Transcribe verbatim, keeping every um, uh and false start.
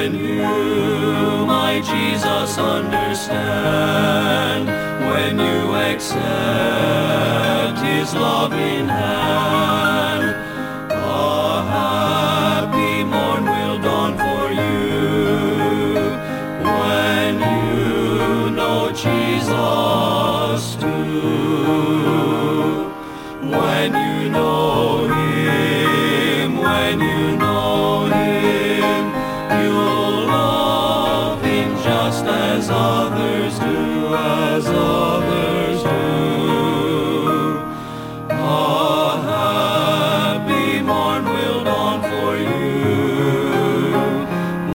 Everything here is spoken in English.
When you, my Jesus, understand, when you accept His loving hand, a happy morn will dawn for you. When you know Jesus too, when you know Him, when you know Him, you'll love Him just as others do, as others